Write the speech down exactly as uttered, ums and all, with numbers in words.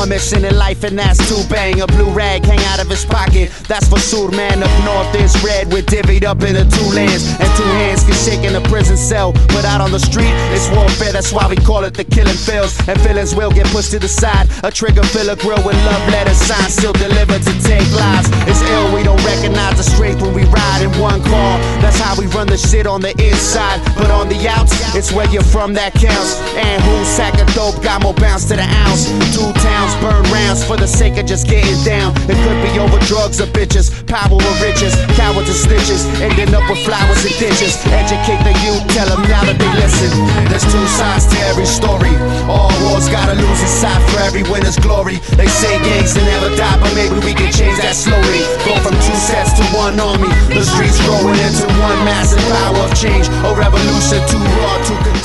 mission in life, and that's to bang. A blue rag hang out of his pocket, that's for Sur, man. Up north is red, we're divvied up into two lands, and two hands can shake in a prison cell. But out on the street, it's warfare, that's why we call it the killing fields. And feelings will get pushed to the side. A trigger fill a grill with love letters signed, still delivered to take lives. It's ill, we don't recognize the strength when we ride in one car. That's how we run the shit on the inside. But on the outs, it's where you're from that counts. And whose sack of dope got more bounce to the ounce? Two towns burn rounds for the sake of just getting down. It could be over drugs or bitches, power or riches, cowards or snitches, ending up with flowers and ditches. Educate the youth, tell them now that they listen. There's two sides to every story. All wars gotta lose its side for every winner's glory. They say gangs will never die, but maybe we can change that slowly. Go from two sets to one army. The streets growing into one massive power of change. A revolution too raw to control.